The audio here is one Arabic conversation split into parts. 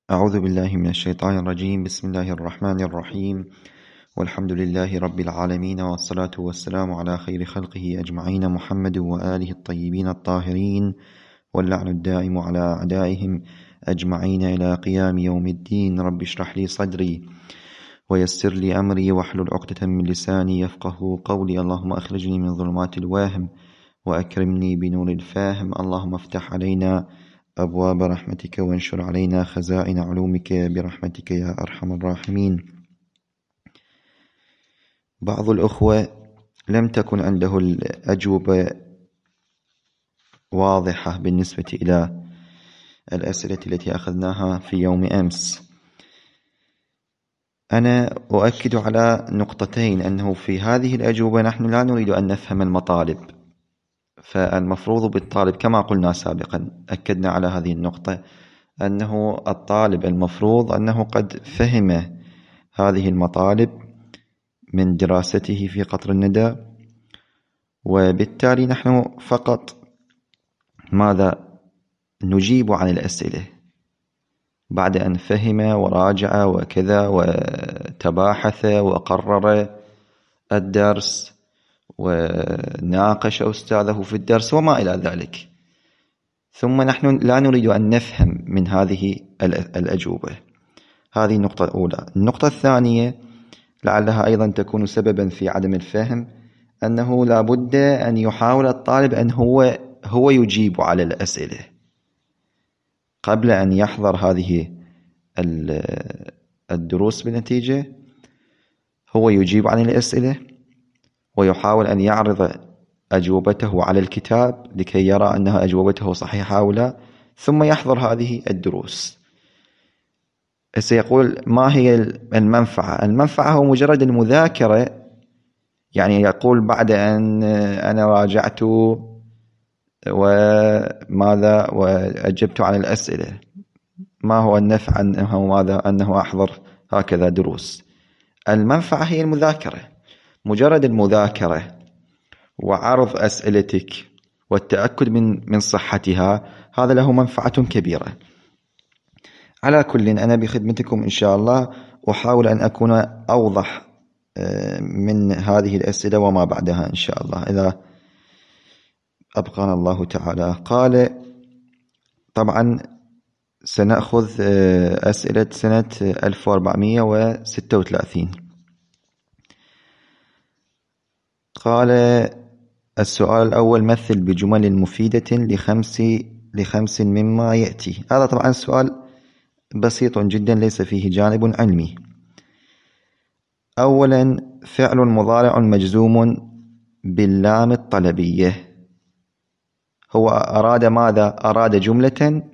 أعوذ بالله من الشيطان الرجيم. بسم الله الرحمن الرحيم، والحمد لله رب العالمين، والصلاة والسلام على خير خلقه أجمعين، محمد وآله الطيبين الطاهرين، واللعن الدائم على أعدائهم أجمعين إلى قيام يوم الدين. رب اشرح لي صدري ويسر لي أمري واحلل عقدة من لساني يفقه قولي. اللهم أخرجني من ظلمات الوهم وأكرمني بنور الفاهم. اللهم افتح علينا أبواب رحمتك وانشر علينا خزائن علومك برحمتك يا أرحم الراحمين. بعض الأخوة لم تكن عنده الأجوبة واضحة بالنسبة إلى الأسئلة التي أخذناها في يوم أمس. أنا أؤكد على نقطتين، أنه في هذه الأجوبة نحن لا نريد أن نفهم المطالب، فالمفروض بالطالب كما قلنا سابقا، أكدنا على هذه النقطة، أنه الطالب المفروض أنه قد فهم هذه المطالب من دراسته في قطر الندى، وبالتالي نحن فقط ماذا نجيب عن الأسئلة بعد أن فهم وراجع وكذا وتباحث وقرر الدرس وناقش أستاذه في الدرس وما إلى ذلك. ثم نحن لا نريد أن نفهم من هذه الأجوبة. هذه النقطة الأولى. النقطة الثانية لعلها أيضا تكون سببا في عدم الفهم، أنه لا بد أن يحاول الطالب أن هو يجيب على الأسئلة قبل أن يحضر هذه الدروس. بالنتيجة هو يجيب عن الأسئلة ويحاول أن يعرض أجوبته على الكتاب لكي يرى أنها أجوبته صحيحة أو لا، ثم يحضر هذه الدروس. سيقول ما هي المنفعة؟ المنفعة هو مجرد المذاكرة، يعني يقول بعد أن أنا راجعت وماذا وأجبت عن الأسئلة، ما هو النفع أنه أحضر هكذا دروس؟ المنفعة هي المذاكرة، مجرد المذاكرة وعرض أسئلتك والتأكد من صحتها، هذا له منفعة كبيرة. على كل، أنا بخدمتكم إن شاء الله، أحاول أن أكون أوضح من هذه الأسئلة وما بعدها إن شاء الله إذا أبقانا الله تعالى. قال طبعا سنأخذ أسئلة سنة 1436. قال السؤال الأول: مثل بجمل مفيدة لخمس مما يأتي. هذا طبعا سؤال بسيط جدا ليس فيه جانب علمي. أولا: فعل مضارع مجزوم باللام الطلبية. هو أراد ماذا؟ أراد جملة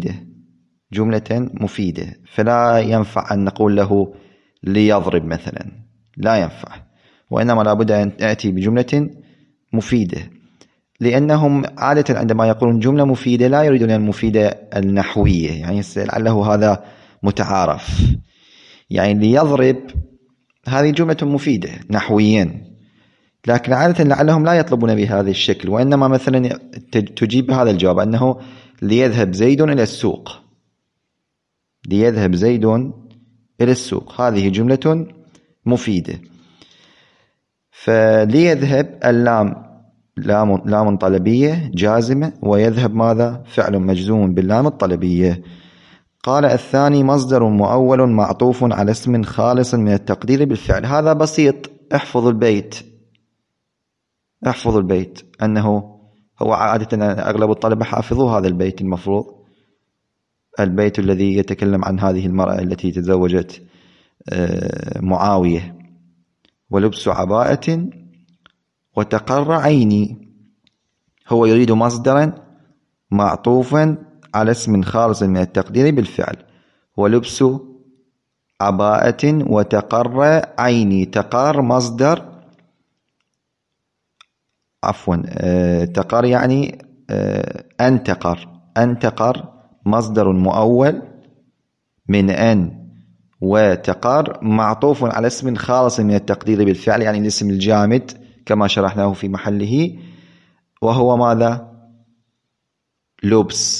مفيدة، فلا ينفع أن نقول له ليضرب مثلا، لا ينفع، وإنما لابد أن يأتي بجملة مفيدة، لأنهم عادة عندما يقولون جملة مفيدة لا يريدون المفيدة النحوية، يعني لعله هذا متعارف، يعني ليضرب هذه جملة مفيدة نحويا، لكن عادة لعلهم لا يطلبون بهذا الشكل، وإنما مثلا تجيب هذا الجواب أنه ليذهب زيد إلى السوق. ليذهب زيد إلى السوق هذه جملة مفيدة. فليذهب اللام لام طلبية جازمة، ويذهب ماذا؟ فعل مجزوم باللام الطلبية. قال الثاني: مصدر مؤول معطوف على اسم خالص من التقدير بالفعل. هذا بسيط، احفظ البيت أنه هو عادة أغلب الطلبة حافظوا هذا البيت، المفروض البيت الذي يتكلم عن هذه المرأة التي تزوجت معاوية: ولبس عباءة وتقر عيني. هو يريد مصدرا معطوفا على اسم خالص من التقدير بالفعل: ولبس عباءة وتقر عيني. تقر مصدر، عفوا تقر يعني أنتقر مصدر مؤول من أن، وتقر معطوف على اسم خالص من التقدير بالفعل، يعني الاسم الجامد كما شرحناه في محله، وهو ماذا؟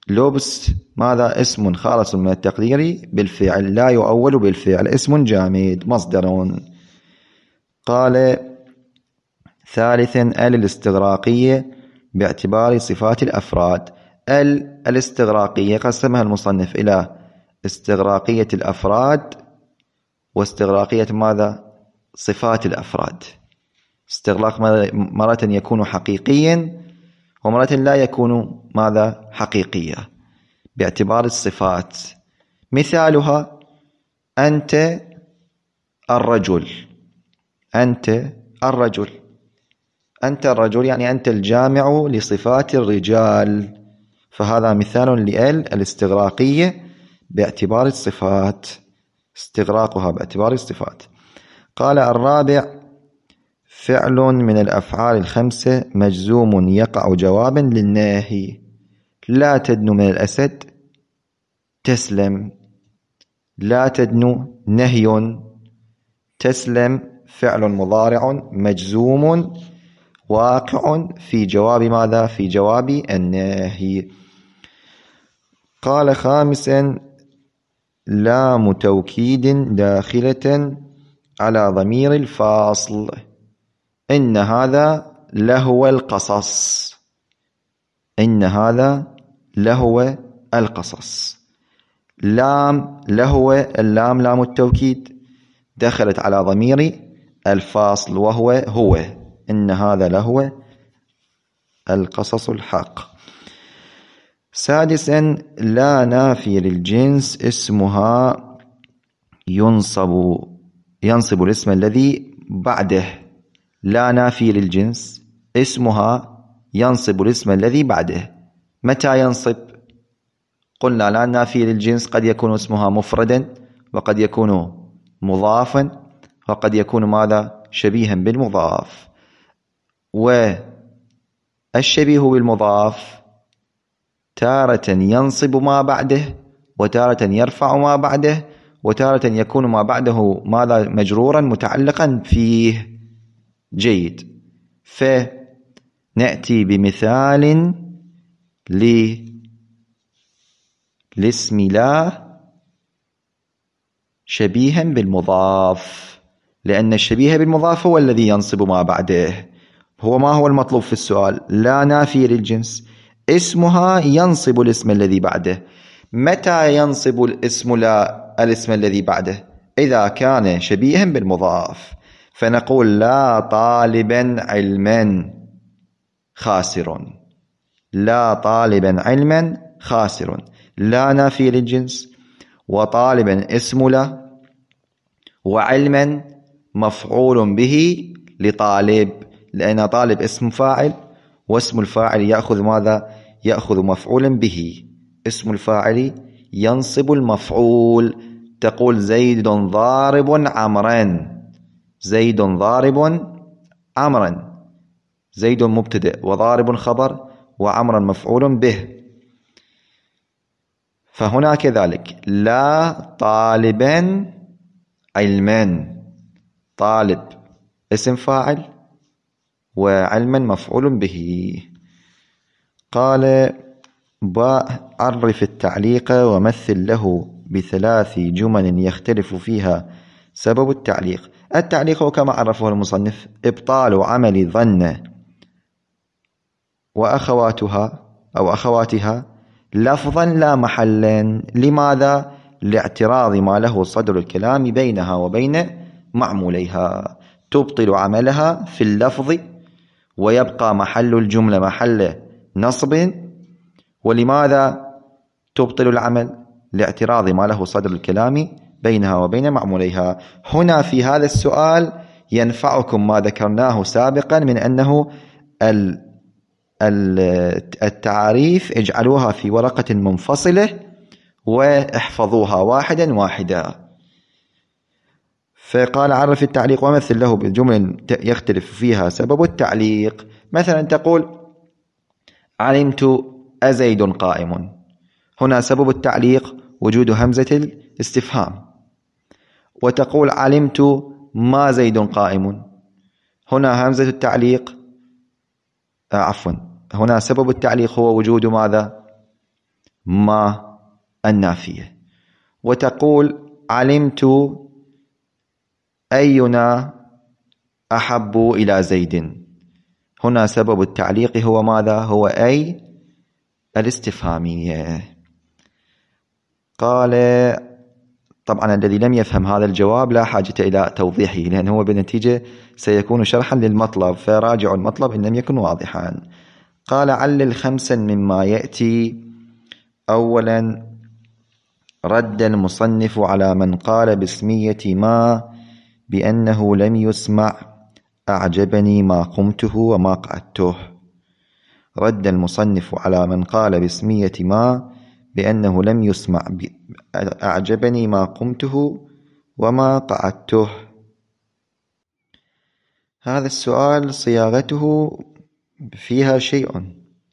لبس ماذا؟ اسم خالص من التقدير بالفعل، لا يؤول بالفعل، اسم جامد مصدر. قال ثالثا الاستغراقية باعتبار صفات الأفراد. الاستغراقية قسمها المصنف إلى استغراقية الأفراد واستغراقية ماذا؟ صفات الأفراد. استغراق مرة يكون حقيقيا ومرة لا يكون ماذا؟ حقيقية باعتبار الصفات. مثالها أنت الرجل. أنت الرجل، أنت الرجل يعني أنت الجامع لصفات الرجال، فهذا مثال الاستغراقية باعتبار الصفات، استغراقها باعتبار الصفات. قال الرابع فعل من الأفعال الخمسة مجزوم يقع جوابا للناهي. لا تدنو من الأسد تسلم. لا تدنو نهي، تسلم فعل مضارع مجزوم واقع في جواب ماذا؟ في جواب الناهي. قال خامسا لام توكيد داخلة على ضمير الفاصل. إن هذا لهو القصص. إن هذا لهو القصص. لام لهو، اللام لام التوكيد دخلت على ضمير الفاصل وهو هو. إن هذا لهو القصص الحق. سادسا لا نافي للجنس اسمها ينصب الاسم الذي بعده. لا نافي للجنس اسمها ينصب الاسم الذي بعده. متى ينصب؟ قلنا لا نافي للجنس قد يكون اسمها مفردا وقد يكون مضافا وقد يكون ماذا؟ شبيها بالمضاف. والشبيه بالمضاف تارة ينصب ما بعده وتارة يرفع ما بعده وتارة يكون ما بعده ماذا؟ مجرورا متعلقا فيه. جيد. فنأتي بمثال لاسم لا شبيها بالمضاف، لأن الشبيه بالمضاف هو الذي ينصب ما بعده. ما هو المطلوب في السؤال؟ لا نافي للجنس اسمها ينصب الاسم الذي بعده. متى ينصب الاسم لا الاسم الذي بعده؟ إذا كان شبيها بالمضاف. فنقول لا طالبا علما خاسر. لا طالبا علما خاسر. لا نافي للجنس وطالبا اسم لا وعلما مفعول به لطالب، لأن طالب اسم فاعل واسم الفاعل يأخذ ماذا؟ يأخذ مفعولا به. اسم الفاعل ينصب المفعول. تقول زيد ضارب عمرا. زيد ضارب عمرا. زيد مبتدأ وضارب خبر وعمرا مفعول به. فهنا كذلك لا طالبا علما. طالب اسم فاعل وعلما مفعول به. قال عرف التعليق ومثل له بثلاث جمل يختلف فيها سبب التعليق. التعليق كما عرفه المصنف إبطال عمل ظن وأخواتها أو أخواتها لفظا لا محلا. لماذا؟ لاعتراض ما له صدر الكلام بينها وبين معموليها. تبطل عملها في اللفظ ويبقى محل الجملة محل نصب. ولماذا تبطل العمل؟ لاعتراض ما له صدر الكلام بينها وبين معموليها. هنا في هذا السؤال ينفعكم ما ذكرناه سابقا من أنه التعاريف اجعلوها في ورقة منفصلة واحفظوها واحدا واحدا. فقال عرف التعليق ومثل له بالجمل يختلف فيها سبب التعليق. مثلا تقول علمت أزيد قائم. هنا سبب التعليق وجود همزة الاستفهام. وتقول علمت ما زيد قائم. هنا همزة التعليق هنا سبب التعليق هو وجود ماذا؟ ما النافية، وتقول علمت أينا أحب إلى زيد. هنا سبب التعليق هو ماذا؟ هو أي الاستفهامية. قال طبعا الذي لم يفهم هذا الجواب لا حاجة إلى توضيحه، لأنه هو بالنتيجة سيكون شرحا للمطلب، فراجعوا المطلب إن لم يكن واضحا. قال علل خمسا مما يأتي. أولا رد المصنف على من قال باسمية ما بأنه لم يسمع أعجبني ما قمته وما قعدته. رد المصنف على من قال باسمية ما بأنه لم يسمع أعجبني ما قمته وما قعدته. هذا السؤال صياغته فيها شيء،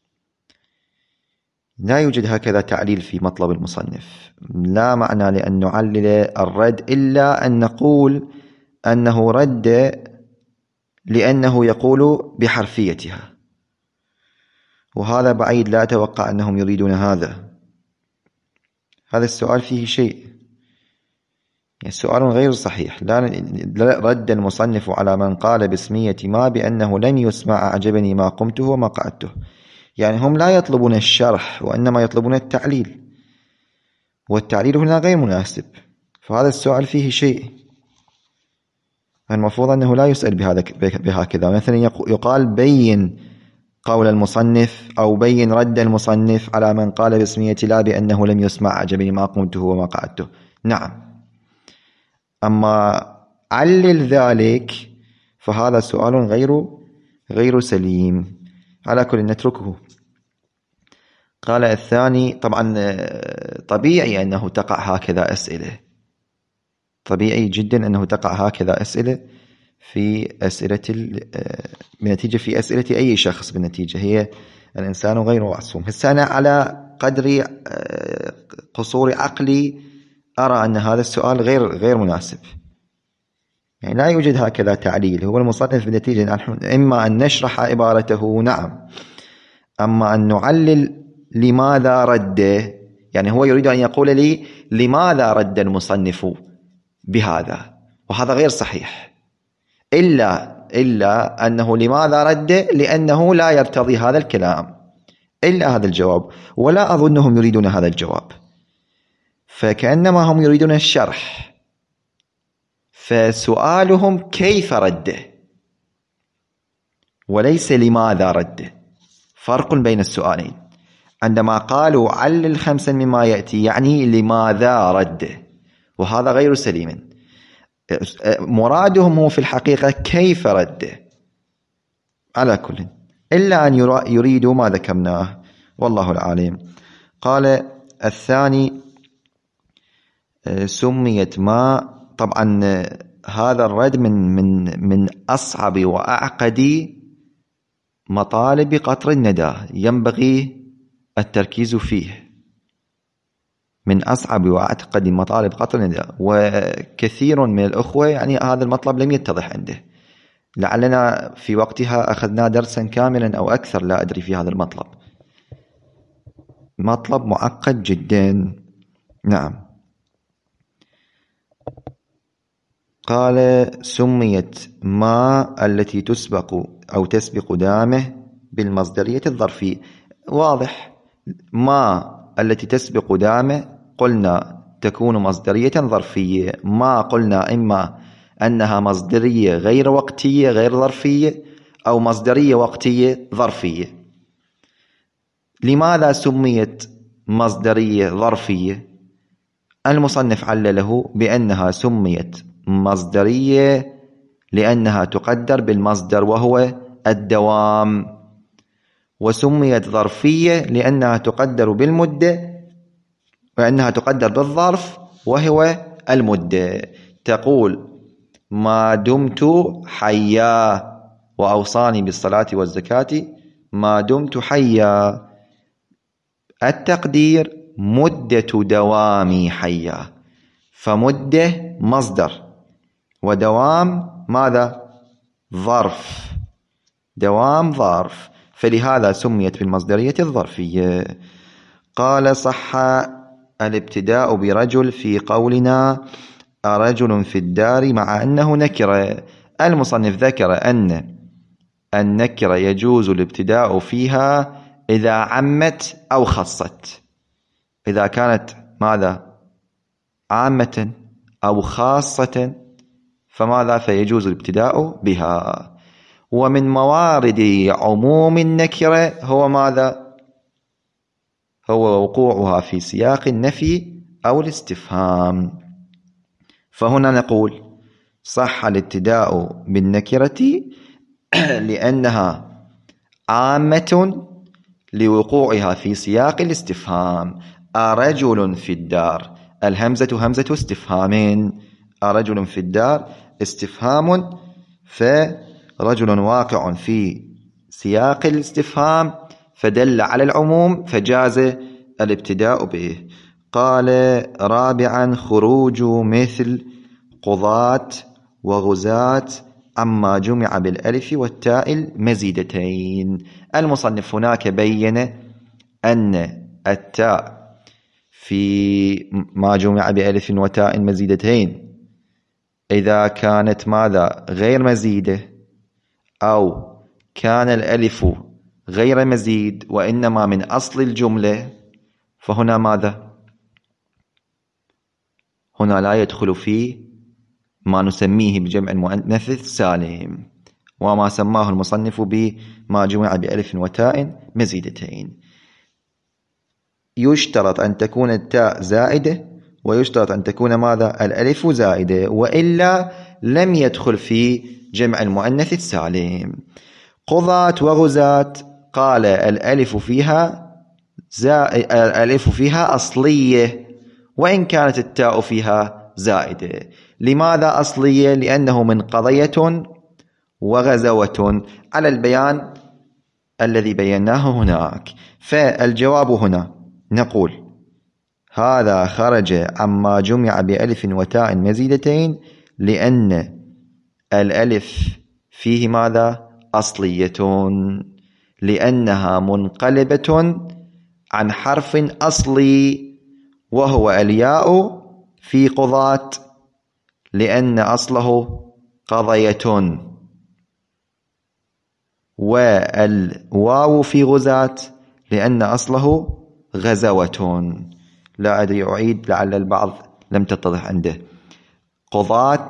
لا يوجد هكذا تعليل في مطلب المصنف. لا معنى لأن نعلل الرد إلا أن نقول أنه رد لأنه يقول بحرفيتها، وهذا بعيد، لا أتوقع أنهم يريدون هذا. هذا السؤال فيه شيء، السؤال غير صحيح. لا رد المصنف على من قال باسمية ما بأنه لم يسمع أعجبني ما قمته وما قعدته، يعني هم لا يطلبون الشرح وإنما يطلبون التعليل، والتعليل هنا غير مناسب. فهذا السؤال فيه شيء، المفروض أنه لا يسأل بهكذا. مثلا يقال بين قول المصنف أو بين رد المصنف على من قال باسمية لا بأنه لم يسمع أعجبني ما قمته وما قعدته. نعم، أما علل ذلك فهذا سؤال غير سليم. على كل نتركه. قال الثاني طبعا طبيعي أنه تقع هكذا أسئلة، طبيعي جدا أنه تقع هكذا أسئلة في أسئلة بنتيجة في أسئلة أي شخص. بالنتيجة هي الإنسان غير معصوم. هسه أنا على قدر قصور عقلي أرى أن هذا السؤال غير مناسب، يعني لا يوجد هكذا تعليل. هو المصنف بالنتيجة نحن إما أن نشرح عبارته، نعم، أما أن نعلل لماذا رد، يعني هو يريد أن يقول لي لماذا رد المصنف بهذا، وهذا غير صحيح، إلا أنه لماذا رد لأنه لا يرتضي هذا الكلام، إلا هذا الجواب. ولا أظنهم يريدون هذا الجواب، فكأنما هم يريدون الشرح، فسؤالهم كيف رد وليس لماذا رد. فرق بين السؤالين. عندما قالوا علل خمسا مما يأتي يعني لماذا رد، وهذا غير سليم. مرادهم هو في الحقيقة كيف رد. على كل، إلا أن يريدوا ما ذكرناه، والله العالم. قال الثاني سميت ما. طبعا هذا الرد من أصعب وأعقد مطالب قطر الندى، ينبغي التركيز فيه. من أصعب وأعقد مطالب قطر الندى، وكثير من الأخوة يعني هذا المطلب لم يتضح عنده. لعلنا في وقتها أخذنا درسا كاملا أو أكثر، لا أدري، في هذا المطلب. مطلب معقد جدا. نعم. قال سميت ما التي تسبق أو تسبق دامه بالمصدرية الظرفية. واضح، ما التي تسبق دامه قلنا تكون مصدرية ظرفية. ما قلنا إما أنها مصدرية غير وقتية غير ظرفية، أو مصدرية وقتية ظرفية. لماذا سميت مصدرية ظرفية؟ المصنف علله بأنها سميت مصدرية لأنها تقدر بالمصدر وهو الدوام، وسميت ظرفية لأنها تقدر بالمدة، وأنها تقدر بالظرف وهو المدة. تقول ما دمت حيا وأوصاني بالصلاة والزكاة ما دمت حيا. التقدير مدة دوامي حيا، فمدة مصدر ودوام ماذا؟ ظرف. دوام ظرف، فلهذا سميت بالمصدرية الظرفية. قال صح الابتداء برجل في قولنا رجل في الدار مع أنه نكرة. المصنف ذكر أن النكرة يجوز الابتداء فيها إذا عمت أو خصت. إذا كانت ماذا؟ عامة أو خاصة، فماذا؟ فيجوز الابتداء بها. ومن موارد عموم النكرة هو ماذا؟ هو وقوعها في سياق النفي أو الاستفهام. فهنا نقول صح الابتداء بالنكرة لأنها عامة لوقوعها في سياق الاستفهام. أرجل في الدار، الهمزة همزة استفهام. أرجل في الدار استفهام، فرجل واقع في سياق الاستفهام فدل على العموم فجاز الابتداء به. قال رابعا خروج مثل قضاة وغزاة عما جمع بالألف والتاء المزيدتين. المصنف هناك بين أن التاء في ما جمع بألف وتاء مزيدتين إذا كانت ماذا؟ غير مزيدة، أو كان الألف غير مزيد وإنما من أصل الجملة، فهنا ماذا؟ هنا لا يدخل فيه ما نسميه بجمع المؤنث السالم، وما سماه المصنف بما جمع بألف وتاء مزيدتين. يشترط أن تكون التاء زائدة، ويشترط أن تكون ماذا؟ الألف زائدة، وإلا لم يدخل في جمع المؤنث السالم. قضاة وغزاة قال الألف فيها أصلية وإن كانت التاء فيها زائدة. لماذا أصلية؟ لأنه من قضية وغزوة على البيان الذي بيناه هناك. فالجواب هنا نقول هذا خرج عما جمع بألف وتاء مزيدتين لأن الألف فيه ماذا؟ أصلية، لأنها منقلبة عن حرف أصلي وهو الياء في قضاة لأن أصله قضية، والواو في غزاة لأن أصله غزوة. لا أدري، أعيد لعل البعض لم تتضح عنده. قضاة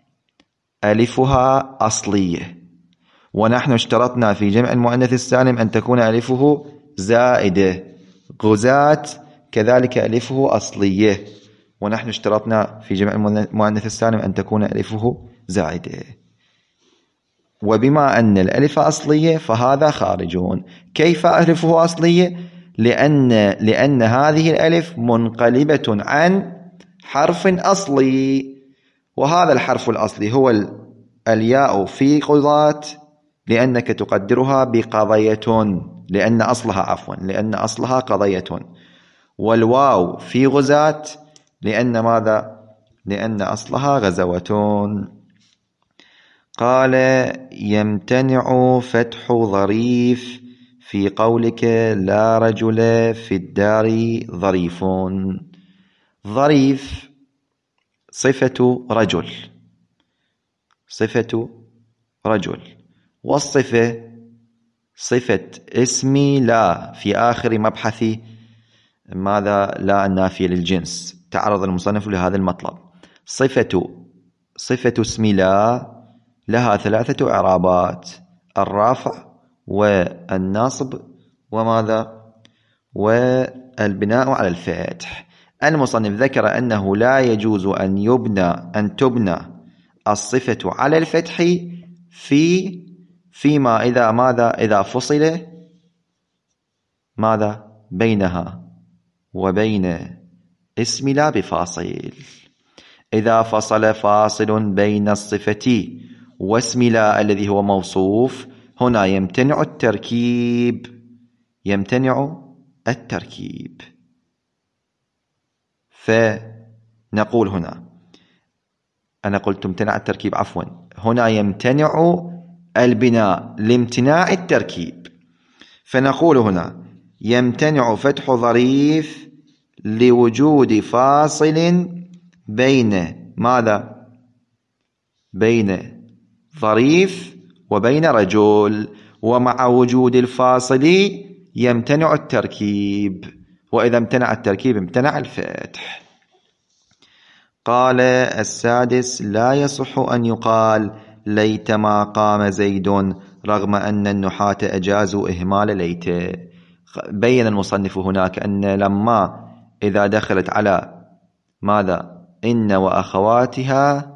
ألفها أصلية، ونحن اشترطنا في جمع المؤنث السالم أن تكون ألفه زائدة. غزاة كذلك ألفه أصلية، ونحن اشترطنا في جمع المؤنث السالم أن تكون ألفه زائدة. وبما أن الألف أصلية فهذا خارجون. كيف ألفه أصلية؟ لأن هذه الألف منقلبة عن حرف أصلي، وهذا الحرف الأصلي هو الياء في قضاة لأنك تقدرها بقضية لأن أصلها قضية، والواو في غزاة لأن ماذا؟ لأن أصلها غزوة. قال يمتنع فتح ظريف في قولك لا رجل في الدار ظريف. ظريف صفة رجل، والصفة صفة اسمي لا في آخر مبحث ماذا؟ لا النافية للجنس. تعرض المصنف لهذا المطلب. صفة اسم لا لها 3 إعرابات: الرافع والناصب وماذا؟ والبناء على الفتح. المصنف ذكر أنه لا يجوز أن تبنى الصفة على الفتح فيما إذا ماذا؟ إذا فصل ماذا؟ بينها وبين اسم لا بفاصل. إذا فصل فاصل بين الصفة واسم لا الذي هو موصوف، هنا يمتنع التركيب. فنقول هنا، أنا قلت امتنع التركيب، عفوا، هنا يمتنع البناء لامتناع التركيب. فنقول هنا يمتنع فتح ظريف لوجود فاصل بين ماذا؟ بين ظريف وبين رجل، ومع وجود الفاصل يمتنع التركيب، وإذا امتنع التركيب امتنع الفتح. قال السادس: لا يصح أن يقال ليتما قام زيد، رغم أن النحاة أجازوا إهمال ليت. بين المصنف هناك أن لما إذا دخلت على ماذا؟ إن وأخواتها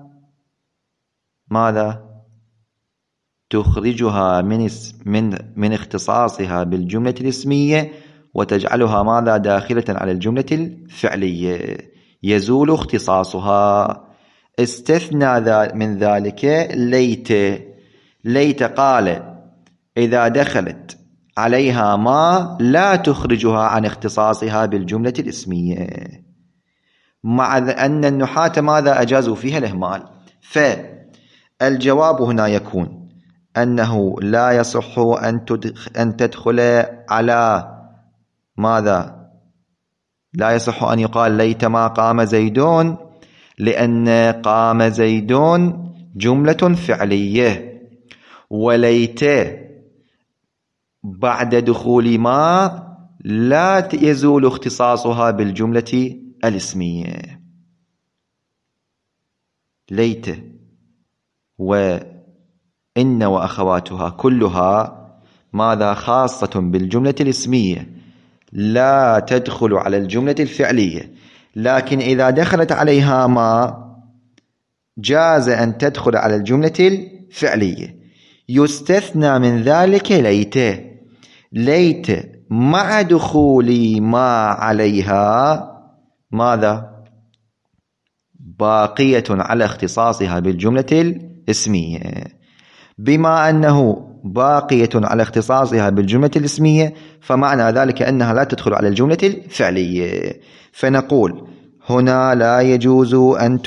ماذا؟ تخرجها من اختصاصها بالجملة الاسمية وتجعلها ماذا؟ داخلة على الجملة الفعلية، يزول اختصاصها. استثنى من ذلك ليت. ليت قال إذا دخلت عليها ما لا تخرجها عن اختصاصها بالجملة الاسمية، مع أن النحاة ماذا؟ أجازوا فيها الإهمال. فالجواب هنا يكون أنه لا يصح أن تدخل على ماذا؟ لا يصح أن يقال ليتما قام زيدون، لأن قام زيدون جملة فعلية، وليت بعد دخول ما لا يزول اختصاصها بالجملة الاسمية. ليت وإن وأخواتها كلها ماذا؟ خاصة بالجملة الاسمية، لا تدخل على الجملة الفعلية، لكن إذا دخلت عليها ما جاز أن تدخل على الجملة الفعلية. يستثنى من ذلك ليت. ليت مع دخول ما عليها ماذا؟ باقية على اختصاصها بالجملة الاسمية. بما أنه باقية على اختصاصها بالجملة الاسمية فمعنى ذلك أنها لا تدخل على الجملة الفعلية. فنقول هنا لا يجوز أن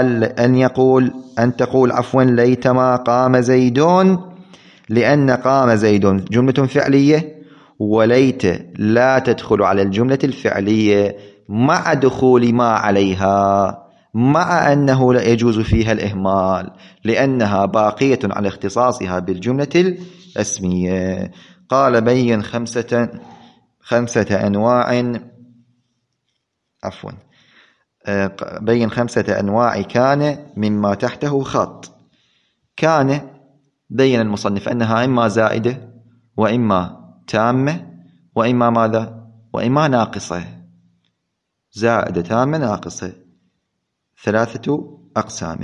تقول ليتما قام زيدون، لأن قام زيد جملة فعلية، وليت لا تدخل على الجملة الفعلية مع دخول ما عليها، مع أنه لا يجوز فيها الإهمال لأنها باقية على اختصاصها بالجملة الاسمية. قال بين خمسة أنواع بين 5 أنواع كان مما تحته خط. كان بين المصنف أنها إما زائدة وإما تامة وإما ماذا؟ وإما ناقصة. زائدة تامة ناقصة، 3 أقسام.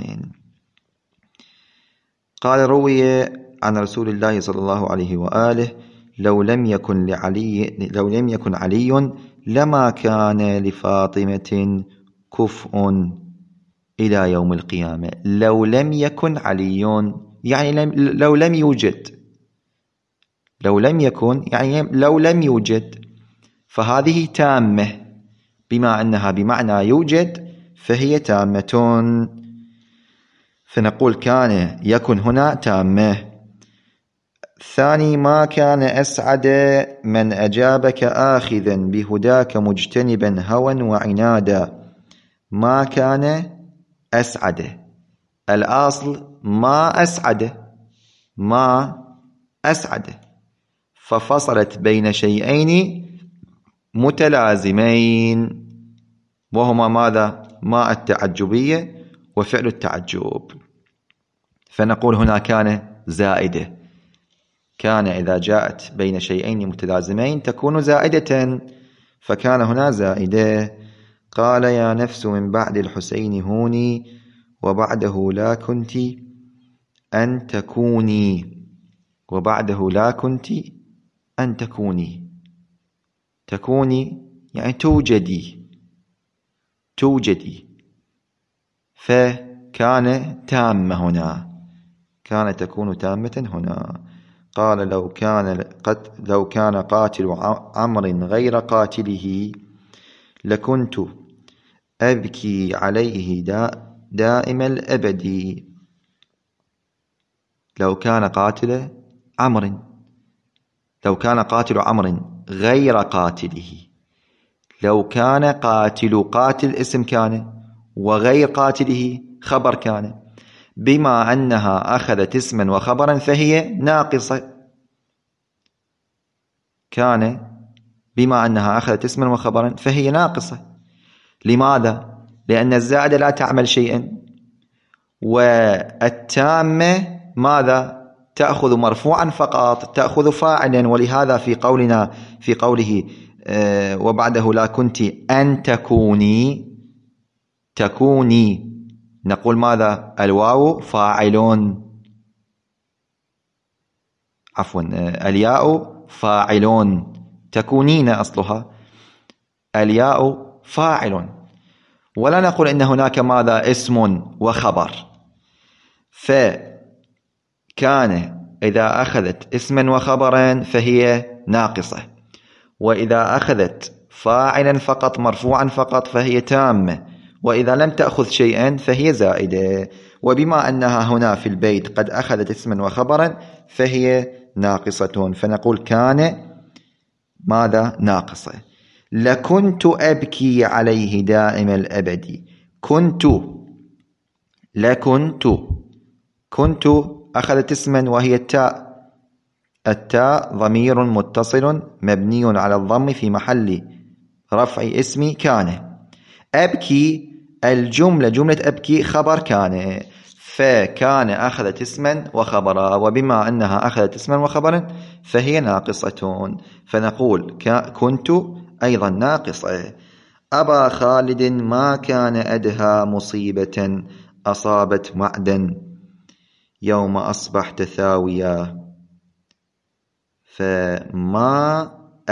قال روي عن رسول الله صلى الله عليه وآله: لو لم يكن علي لما كان لفاطمة كفء إلى يوم القيامة. لو لم يكن علي يعني لو لم يوجد. لو لم يكن يعني لو لم يوجد، فهذه تامة، بما أنها بمعنى يوجد فهي تامة، فنقول كان يكن هنا تامة. ثاني: ما كان أسعد من أجابك آخذا بهداك مجتنبا هوى وعنادا. ما كان أسعد، الأصل ما أسعد، ففصلت بين شيئين متلازمين، وهما ماذا؟ ما التعجبية وفعل التعجب. فنقول هنا كان زائدة. كان إذا جاءت بين شيئين متلازمين تكون زائدة، فكان هنا زائدة. قال: يا نفس من بعد الحسين هوني، وبعده لا كنت أن تكوني. وبعده لا كنت أن تكوني. تكوني يعني توجدي، فكان تامة هنا، كان تكون تامة هنا. قال: لو كان قاتل عمرو غير قاتله لكنت أبكي عليه دائم الأبد. لو كان قاتل عمرو غير قاتله. لو كان قاتل اسم كان، وغير قاتله خبر كان. بما أنها أخذت اسما وخبرا فهي ناقصة. كان بما أنها أخذت اسما وخبرا فهي ناقصة. لماذا؟ لأن الزائدة لا تعمل شيئا، والتامة ماذا؟ تأخذ مرفوعا فقط، تأخذ فاعلا. ولهذا في قوله وبعده لا كنت أن تكوني نقول ماذا؟ الواو فاعلون، عفوا الياء فاعلون، تكونين أصلها، الياء فاعل. ولا نقول إن هناك ماذا؟ اسم وخبر. فكان إذا أخذت اسما وخبرا فهي ناقصة، وإذا أخذت فاعلا فقط مرفوعا فقط فهي تامة، وإذا لم تأخذ شيئا فهي زائدة. وبما أنها هنا في البيت قد أخذت اسما وخبرا فهي ناقصة، فنقول كان ماذا؟ ناقصة. لكنت أبكي عليه دائم الأبد. كنت أخذت اسما وهي التاء ضمير متصل مبني على الضم في محل رفع اسم كان. أبكي جملة أبكي خبر كان، فكان أخذت اسما وخبرا، وبما أنها أخذت اسما وخبرا فهي ناقصة، فنقول كنت أيضا ناقصة. أبا خالد ما كان أدهى مصيبة أصابت معدن يوم أصبحت ثاويا. فما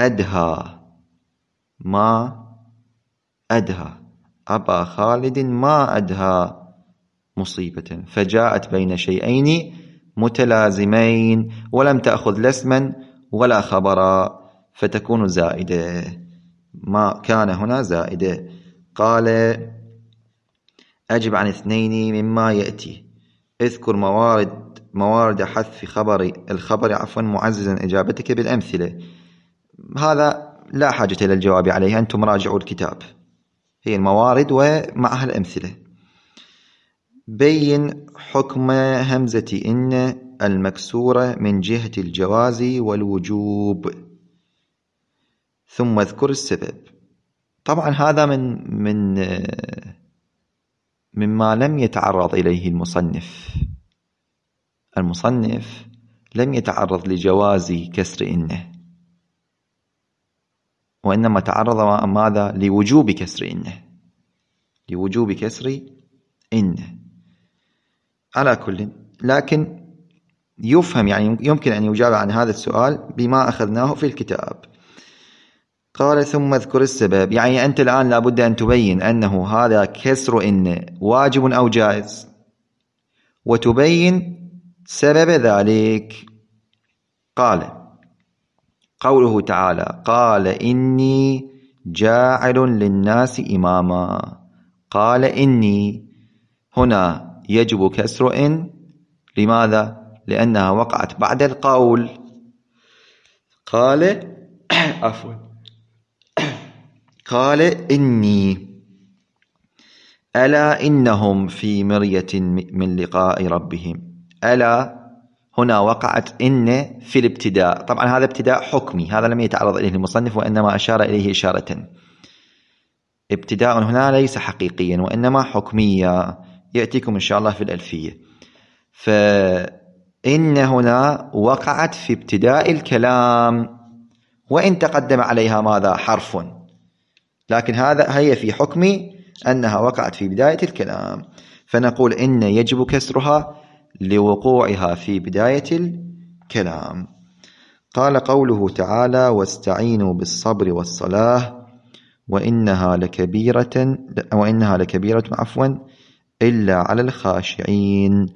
أدهى أبا خالد ما أدهى مصيبة، فجاءت بين شيئين متلازمين ولم تأخذ لا اسما ولا خبرا، فتكون زائدة. ما كان هنا زائدة. قال أجب عن اثنين مما يأتي. اذكر موارد حذف الخبر معززا إجابتك بالأمثلة. هذا لا حاجة إلى الجواب عليه، أنتم راجعوا الكتاب، هي الموارد ومعها الأمثلة. بين حكم همزة إن المكسورة من جهة الجواز والوجوب، ثم اذكر السبب. طبعا هذا مما لم يتعرض إليه المصنف لم يتعرض لجواز كسر إنه، وإنما تعرض ماذا؟ لوجوب كسر إنه. على كل، لكن يفهم يعني يمكن أن يجاب عن هذا السؤال بما أخذناه في الكتاب. قال ثم اذكر السبب، يعني أنت الآن لابد أن تبين أنه هذا كسر إن واجب أو جائز، وتبين سبب ذلك. قال قوله تعالى قال إني جاعل للناس إماما. قال إني هنا يجب كسر إن، لماذا؟ لأنها وقعت بعد القول. قال إني ألا إنهم في مرية من لقاء ربهم. ألا هنا وقعت إن في الابتداء، طبعا هذا ابتداء حكمي، هذا لم يتعرض إليه المصنف وإنما أشار إليه إشارة. ابتداء هنا ليس حقيقيا وإنما حكميا، يأتيكم إن شاء الله في الألفية. فإن هنا وقعت في ابتداء الكلام، وإن تقدم عليها ماذا؟ حرف، لكن هي في حكم أنها وقعت في بداية الكلام، فنقول إن يجب كسرها لوقوعها في بداية الكلام. قال قوله تعالى واستعينوا بالصبر والصلاة وإنها لكبيرة إلا على الخاشعين.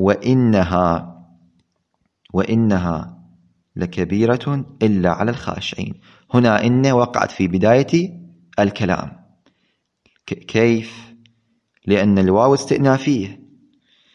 وإنها لكبيرة إلا على الخاشعين. هنا إن وقعت في بداية الكلام. كيف؟ لأن الواو استئنافية.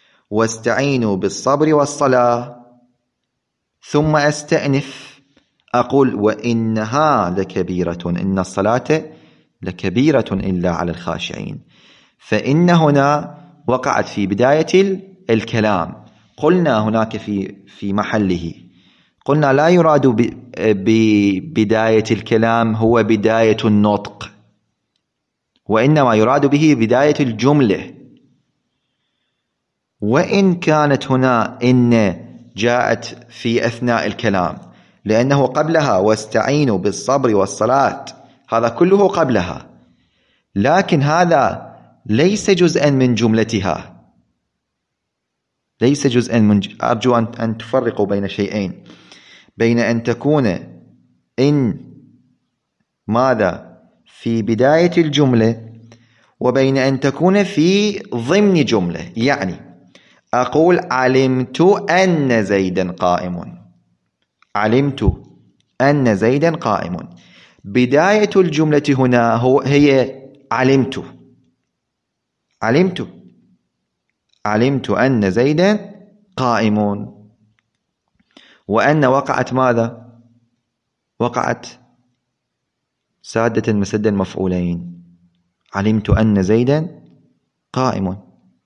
واستعينوا بالصبر والصلاة، ثم أستأنف أقول وإنها لكبيرة، إن الصلاة لكبيرة إلا على الخاشعين. فإن هنا وقعت في بداية الكلام. قلنا هناك في محله، قلنا لا يراد ببداية الكلام هو بداية النطق، وإنما يراد به بداية الجملة. وإن كانت هنا إن جاءت في أثناء الكلام، لأنه قبلها واستعينوا بالصبر والصلاة، هذا كله قبلها، لكن هذا ليس جزءا من جملتها، ليس جزءا من أرجو أن تفرقوا بين شيئين، بين أن تكون إن ماذا في بداية الجملة، وبين أن تكون في ضمن جملة. يعني أقول علمت أن زيدا قائم، علمت أن زيدا قائم، بداية الجملة هنا هي علمت، علمت أن زيدا قائم. وأن وقعت ماذا؟ وقعت سادة مسدا مفعولين، علمت أن زيدا قائم.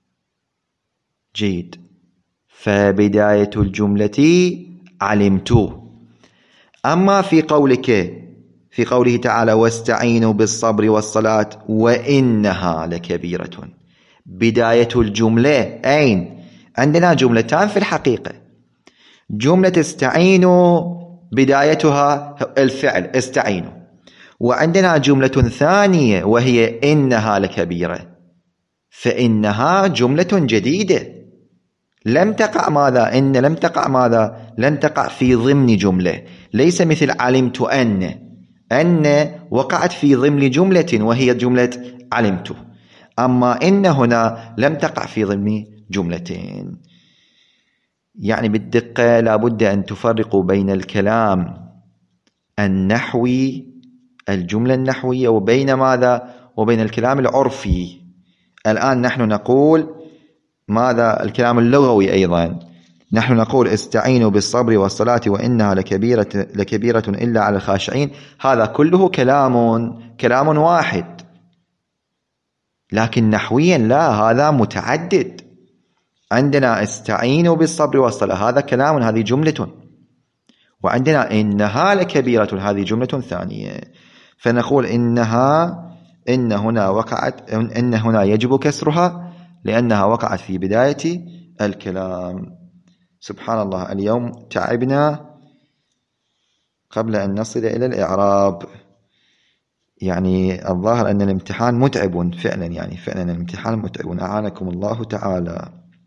جيد. فبداية الجملة علمت. أما في قوله تعالى واستعينوا بالصبر والصلاة وإنها لكبيرة، بداية الجملة أين؟ عندنا جملتان في الحقيقة، جملة استعينوا بدايتها الفعل استعينوا، وعندنا جملة ثانية وهي إنها لكبيرة. فإنها جملة جديدة لم تقع ماذا؟ إن لم تقع ماذا؟ لم تقع في ضمن جملة، ليس مثل علمت أن وقعت في ضمن جملة وهي جملة علمت. أما إن هنا لم تقع في ضمن جملتين. يعني بالدقة لابد أن تفرقوا بين الكلام النحوي، الجملة النحوية، وبين ماذا؟ وبين الكلام العرفي. الآن نحن نقول ماذا؟ الكلام اللغوي أيضا، نحن نقول استعينوا بالصبر والصلاة وإنها لكبيرة إلا على الخاشعين، هذا كله كلام واحد. لكن نحويا لا، هذا متعدد. عندنا استعينوا بالصبر والصلاة هذا كلام، هذه جملة، وعندنا إنها لكبيرة هذه جملة ثانية. فنقول إن هنا وقعت، إن هنا يجب كسرها لأنها وقعت في بداية الكلام. سبحان الله، اليوم تعبنا قبل أن نصل إلى الإعراب. يعني الظاهر أن الامتحان متعب فعلا، يعني فعلا الامتحان متعب، أعانكم الله تعالى.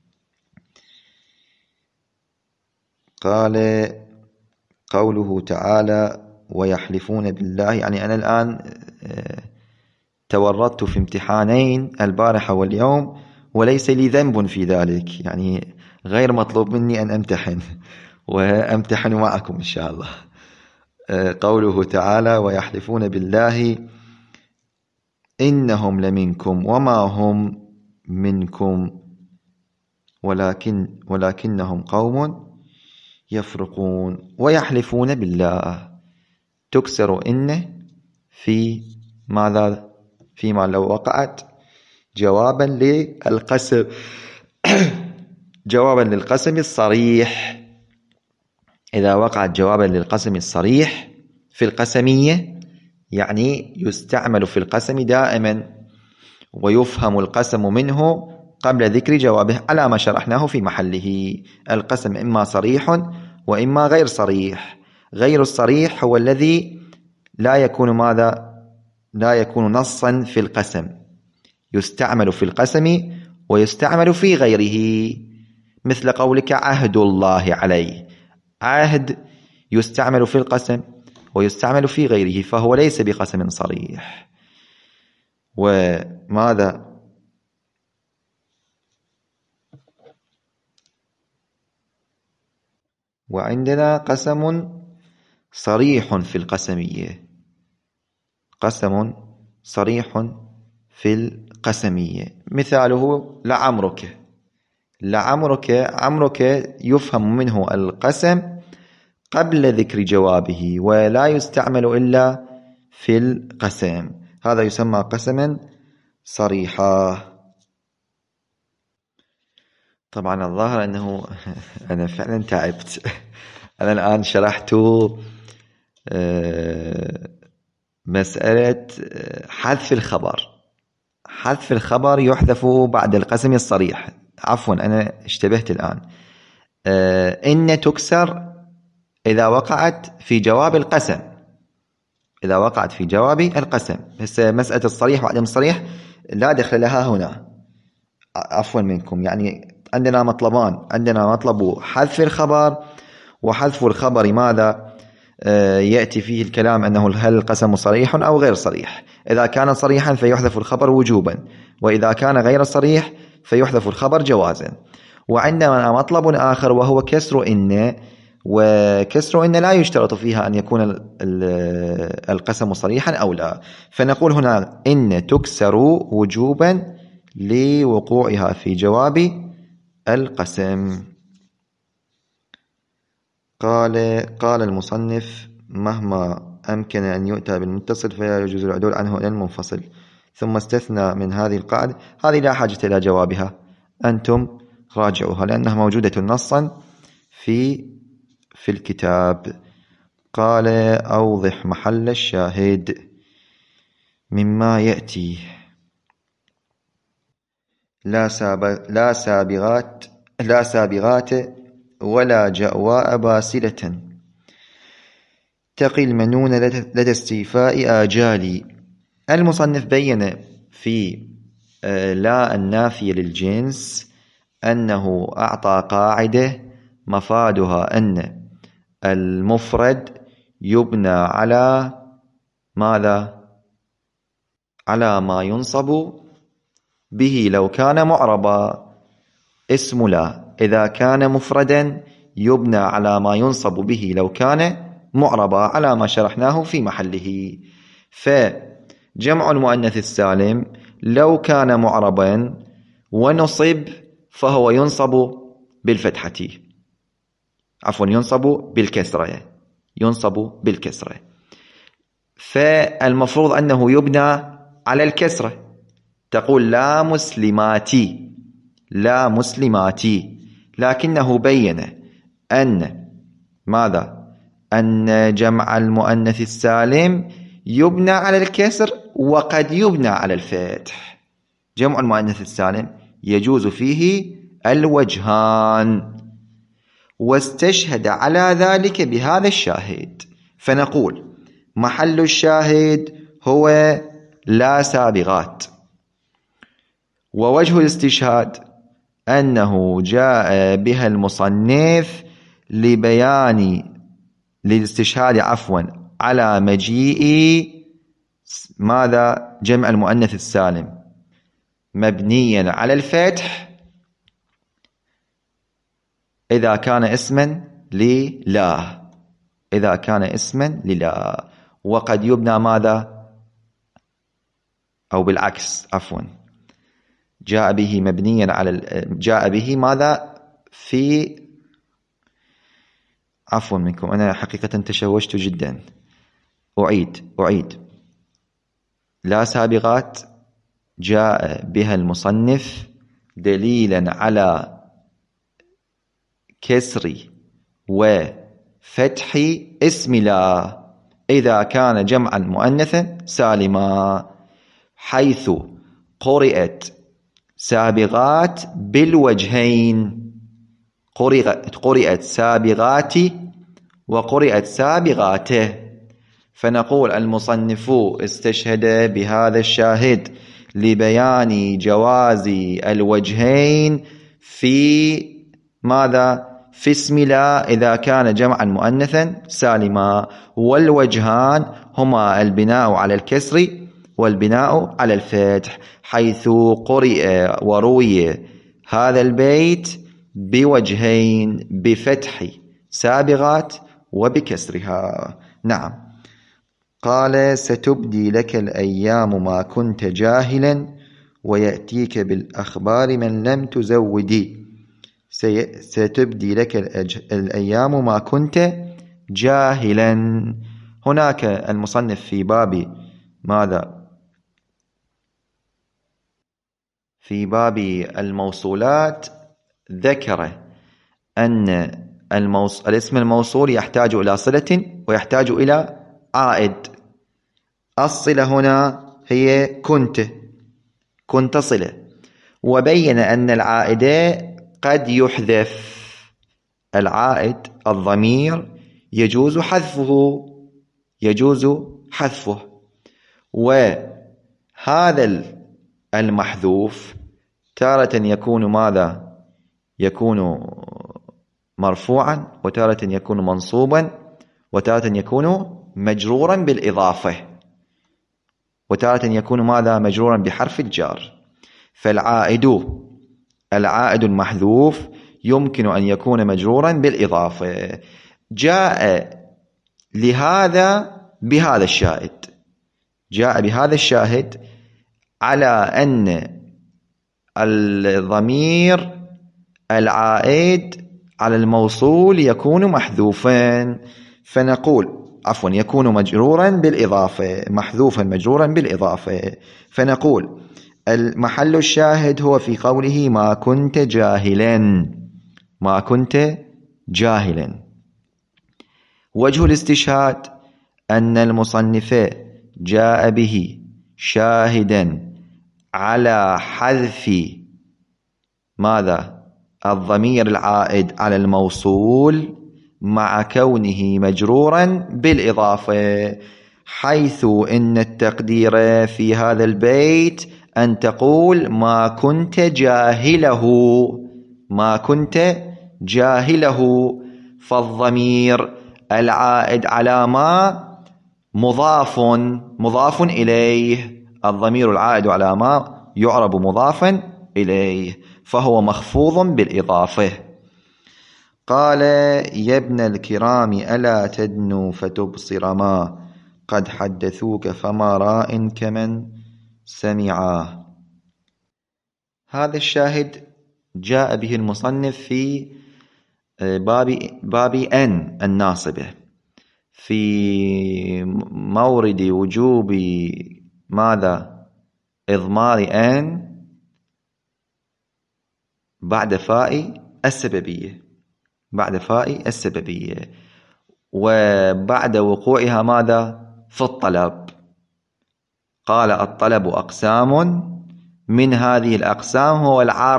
قال قوله تعالى ويحلفون بالله، يعني أنا الآن تورطت في امتحانين البارحة واليوم وليس لي ذنب في ذلك، يعني غير مطلوب مني أن أمتحن، وأمتحن معكم إن شاء الله. قوله تعالى ويحلفون بالله إنهم لمنكم وما هم منكم ولكنهم قوم يفرقون. ويحلفون بالله تكسر إن في ماذا؟ فيما لو وقعت جوابا للقسم جوابا للقسم الصريح. إذا وقعت جوابا للقسم الصريح في القسمية، يعني يستعمل في القسم دائما ويفهم القسم منه قبل ذكر جوابه على ما شرحناه في محله. القسم إما صريح وإما غير صريح. غير الصريح هو الذي لا يكون ماذا؟ لا يكون نصا في القسم، يستعمل في القسم ويستعمل في غيره، مثل قولك عهد الله عليه، عهد يستعمل في القسم ويستعمل في غيره، فهو ليس بقسم صريح. وماذا؟ وعندنا قسم صريح في القسمية، قسم صريح في القسمية، مثاله لعمرك. عمرك يفهم منه القسم قبل ذكر جوابه ولا يستعمل إلا في القسم، هذا يسمى قسما صريحا. طبعا الظاهر أنه أنا فعلا تعبت. أنا الآن شرحت مسألة حذف الخبر. حذف الخبر يحذف بعد القسم الصريح. عفوا أنا اشتبهت الآن. إن تكسر إذا وقعت في جواب القسم، إذا وقعت في جواب القسم. بس مسألة الصريح وعدم الصريح لا دخل لها هنا. عفوا منكم، يعني عندنا مطلبان، عندنا مطلب حذف الخبر، وحذف الخبر ماذا يأتي فيه الكلام أنه هل القسم صريح أو غير صريح. إذا كان صريحا فيحذف الخبر وجوبا، وإذا كان غير صريح فيحذف الخبر جوازا. وعندنا مطلب آخر وهو كسر إن، وكسر إن لا يشترط فيها أن يكون القسم صريحا أو لا. فنقول هنا إن تكسر وجوبا لوقوعها في جواب القسم. قال المصنف: مهما أمكن أن يؤتى بالمتصل فلا يجوز العدول عنه إلى المنفصل. ثم استثنى من هذه القاعدة، هذه لا حاجة إلى جوابها، أنتم راجعوها لأنها موجودة نصا في الكتاب. قال: أوضح محل الشاهد مما يأتي. لا سابغات ولا جأواء باسلة تقي المنون لدى استيفاء آجالي. المصنف بين في لا النافية للجنس أنه أعطى قاعدة مفادها أن المفرد يبنى على ماذا؟ على ما ينصب به لو كان معربا. اسم لا إذا كان مفردا يبنى على ما ينصب به لو كان معربا، على ما شرحناه في محله. فجمع المؤنث السالم لو كان معربا ونصب فهو ينصب بالفتحة، عفوا ينصب بالكسرة، ينصب بالكسرة. فالمفروض أنه يبنى على الكسرة. تقول لا مسلماتي، لا مسلماتي، لكنه بين أن ماذا؟ أن جمع المؤنث السالم يبنى على الكسر وقد يبنى على الفتح. جمع المؤنث السالم يجوز فيه الوجهان، واستشهد على ذلك بهذا الشاهد. فنقول محل الشاهد هو لا سابغات، ووجه الاستشهاد أنه جاء بها المصنف للاستشهاد على مجيء ماذا؟ جمع المؤنث السالم مبنيا على الفتح إذا كان اسما للا، إذا كان اسما للا، وقد يبنى ماذا؟ أو بالعكس، عفوا، جاء به مبنيا على جاء به ماذا؟ في عفوا منكم، أنا حقيقة تشوشت جدا. أعيد. لا سابغات جاء بها المصنف دليلا على كسر وفتح اسم لا إذا كان جمعا مؤنثا سالما، حيث قرئت سابغات بالوجهين، قرئت سابغات وقرئت سابغاته. فنقول المصنف استشهد بهذا الشاهد لبيان جواز الوجهين في ماذا؟ في اسم لا إذا كان جمعا مؤنثا سالما، والوجهان هما البناء على الكسر والبناء على الفتح، حيث قرئ وروي هذا البيت بوجهين، بفتح سابغات وبكسرها. نعم. قال: ستبدي لك الأيام ما كنت جاهلا ويأتيك بالأخبار من لم تزودي. ستبدي لك الأيام ما كنت جاهلا. هناك المصنف في باب ماذا؟ في باب الموصولات ذكر أن الاسم الموصول يحتاج إلى صلة ويحتاج إلى عائد. الصلة هنا هي كنت صلة، وبين أن العائد قد يحذف. العائد الضمير يجوز حذفه، وهذا المحذوف تارة يكون ماذا؟ يكون مرفوعا، وتارة يكون منصوبا، وتارة يكون مجرورا بالإضافة، وتارة يكون ماذا؟ مجرورا بحرف الجار. العائد المحذوف يمكن أن يكون مجرورا بالإضافة. جاء بهذا الشاهد على أن الضمير العائد على الموصول يكون محذوفا، فنقول يكون مجرورا بالإضافة، محذوفا مجرورا بالإضافة. فنقول المحل الشاهد هو في قوله ما كنت جاهلا. وجه الاستشهاد أن المصنف جاء به شاهدا على حذف ماذا؟ الضمير العائد على الموصول مع كونه مجرورا بالإضافة، حيث إن التقدير في هذا البيت أن تقول ما كنت جاهله. فالضمير العائد على ما مضاف إليه، الضمير العائد على ما يعرب مضافا إليه، فهو مخفوض بالإضافة. قال يا ابن الكرام ألا تدنو فتبصر ما قد حدثوك فما راء كمن سمعا. هذا الشاهد جاء به المصنف في باب أن الناصبة، في مورد وجوب ماذا؟ إضمار أن بعد فاء السببية، وبعد وقوعها ماذا؟ في الطلب. قال الطلب أقسام، من هذه الأقسام هو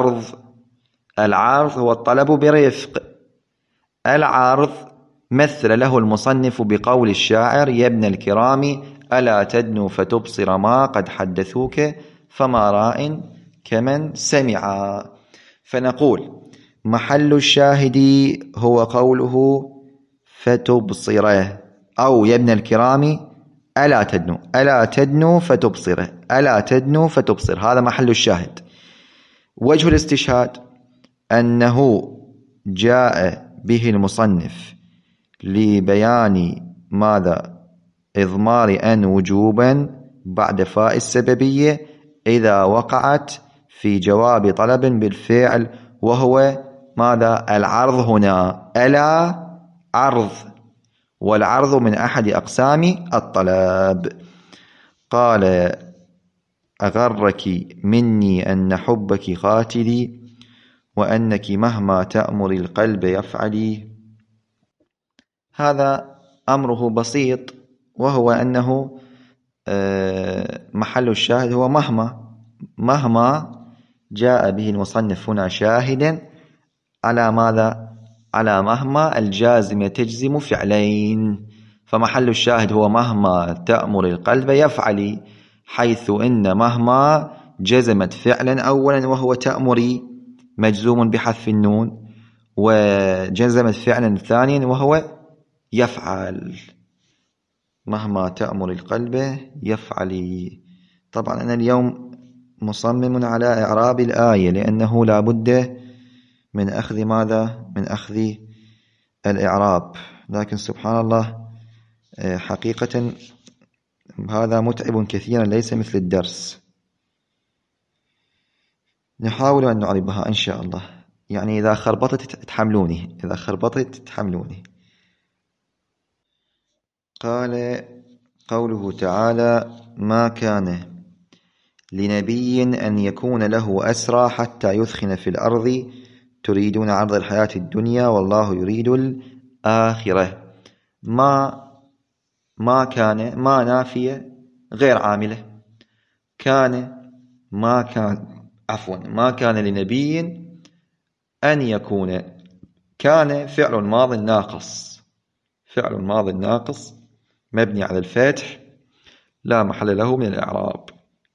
العرض هو الطلب برفق. العرض مثل له المصنف بقول الشاعر يا ابن الكرام ألا تدنو فتبصر ما قد حدثوك فما راء كمن سمعا. فنقول محل الشاهد هو قوله فتبصره، أو يا ابن الكرام ألا تدنو فتبصر، هذا محل الشاهد. وجه الاستشهاد أنه جاء به المصنف لبيان ماذا؟ إضمار أن وجوبا بعد فاء السببية إذا وقعت في جواب طلب بالفعل، وهو ماذا؟ العرض. هنا ألا عرض، والعرض من أحد أقسام الطلب. قال أغرك مني أن حبك قاتلي وأنك مهما تأمر القلب يفعلي. هذا أمره بسيط، وهو أنه محل الشاهد هو مهما جاء به المصنف هنا شاهدا على ماذا؟ على مهما الجازم تجزم فعلين، فمحل الشاهد هو مهما تأمر القلب يفعلي، حيث إن مهما جزمت فعلا أولا وهو تأمري مجزوم بحذف النون، وجزمت فعلا ثانيا وهو يفعل. مهما تأمر القلب يفعلي. طبعا أنا اليوم مصمم على إعراب الآية، لأنه لا بد من أخذ ماذا؟ من أخذ الإعراب، لكن سبحان الله حقيقة هذا متعب كثيرا، ليس مثل الدرس. نحاول أن نعربها إن شاء الله، يعني إذا خربطت تحملوني. قال قوله تعالى: ما كان لنبي أن يكون له أسرى حتى يثخن في الأرض تريدون عرض الحياة الدنيا والله يريد الآخرة. ما كان، ما نافية غير عاملة. ما كان لنبي أن يكون. كان فعل ماض ناقص مبني على الفتح لا محل له من الإعراب.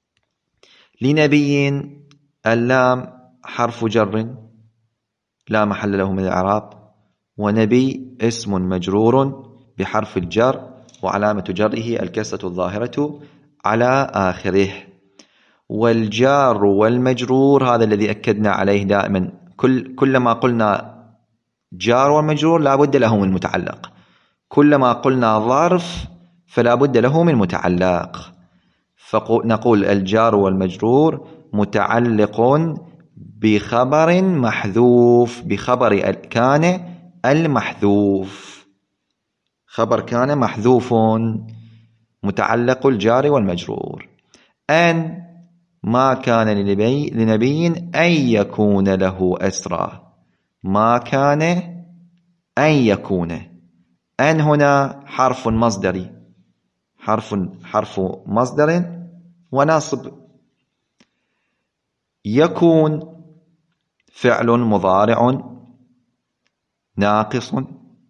لنبي اللام حرف جر لا محل له من الإعراب، ونبي اسم مجرور بحرف الجر وعلامة جره الكسرة الظاهرة على آخره. والجار والمجرور هذا الذي أكدنا عليه دائما، كلما قلنا جار ومجرور لا بد له من متعلق، كلما قلنا ظرف فلا بد له من متعلق. فنقول الجار والمجرور متعلق بخبر محذوف، بخبر كان المحذوف. خبر كان محذوف متعلق الجار والمجرور. أن ما كان لنبي أن يكون له أسرى. ما كان أن يكون. أن هنا حرف مصدري، حرف مصدر وناصب. يكون فعل مضارع ناقص.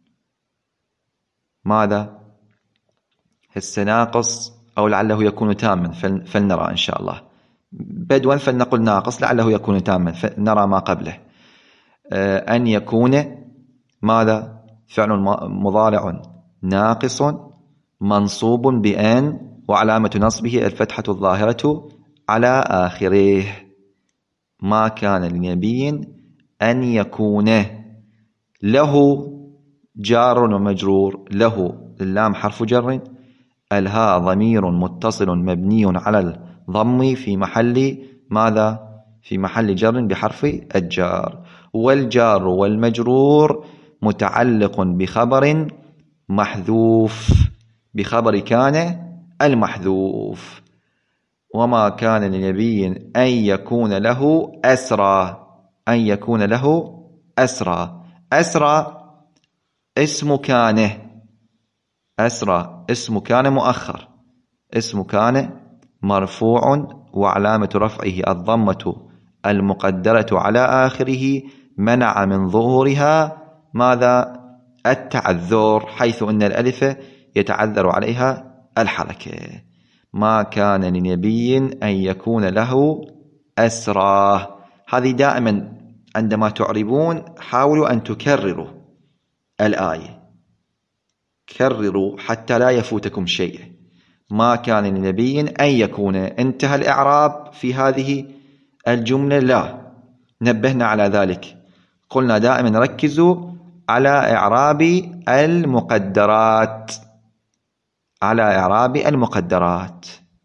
ماذا؟ هسه ناقص أو لعله يكون تاما، فلنرى إن شاء الله. بدوا فلنقل ناقص لعله يكون تاما، فنرى ما قبله. أن يكون ماذا؟ فعل مضارع ناقص منصوب بأن وعلامة نصبه الفتحة الظاهرة على آخره. ما كان لنبي أن يكون له جار ومجرور. له اللام حرف جر، الهاء ضمير متصل مبني على الضم في محل ماذا؟ في محل جر بحرف الجار. والجار والمجرور متعلق بخبر محذوف، بخبر كان المحذوف. وما كان لنبي أن يكون له أسرى. أن يكون له أسرى. أسرى اسم كان. أسرى اسم كان مؤخر، اسم كان مرفوع وعلامة رفعه الضمة المقدرة على آخره منع من ظهورها ماذا؟ التعذر، حيث أن الألف يتعذر عليها الحركة. ما كان لنبي أن يكون له أسرى. هذه دائما عندما تعربون حاولوا أن تكرروا الآية، كرروا حتى لا يفوتكم شيء. ما كان لنبي أن يكون. انتهى الإعراب في هذه الجملة؟ لا، نبهنا على ذلك. قلنا دائما ركزوا على إعراب المقدرات، على إعراب المقدرات.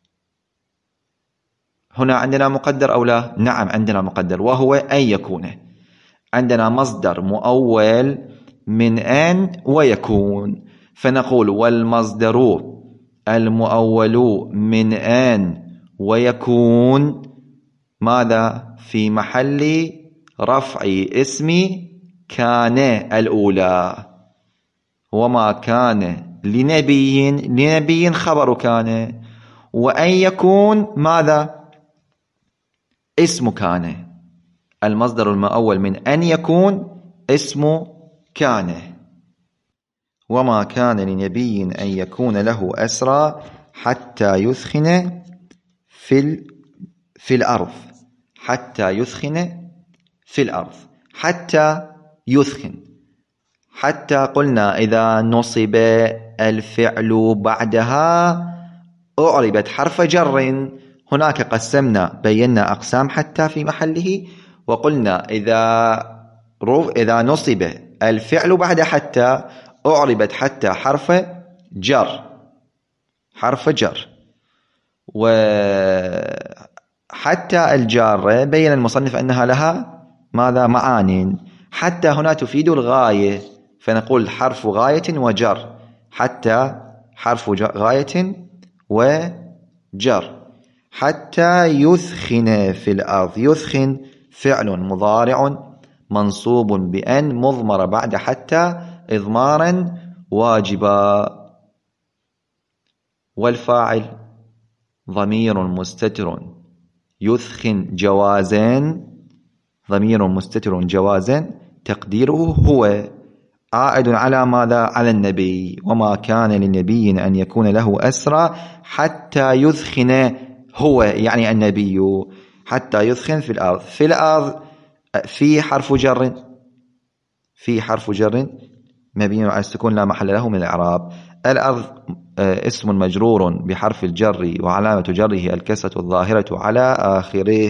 هنا عندنا مقدر أو لا؟ نعم عندنا مقدر، وهو أن يكون. عندنا مصدر مؤول من أن ويكون، فنقول والمصدر المؤول من أن ويكون ماذا؟ في محل رفع اسم كان الأولى. وما كان لنبي خبر كان، وأن يكون ماذا؟ اسم كان. المصدر المؤول من أن يكون اسم كان. وما كان لنبي أن يكون له أسرى حتى يثخن في الأرض. حتى يثخن في الأرض. حتى يثخن. حتى قلنا إذا نصب الفعل بعدها أعربت حرف جر. هناك قسمنا بينا أقسام حتى في محله، وقلنا إذا نصب الفعل بعد حتى أعربت حتى حرف جر. حرف جر. وحتى الجارة بين المصنف أنها لها ماذا؟ معان. حتى هنا تفيد الغاية، فنقول حرف غاية وجر. حتى حرف غاية وجر. حتى يثخن في الأرض. يثخن فعل مضارع منصوب بأن مضمر بعد حتى إضمارا واجبا. والفاعل ضمير مستتر يثخن جوازا. ضمير مستتر جوازا تقديره هو، عائد على ماذا؟ على النبي. وما كان للنبي أن يكون له أسرى حتى يثخن هو، يعني النبي، حتى يثخن في الأرض. في الأرض في حرف جر، في حرف جر مبني على السكون لا محل له من الإعراب. الأرض اسم مجرور بحرف الجر وعلامة جره الكسرة الظاهرة على آخره.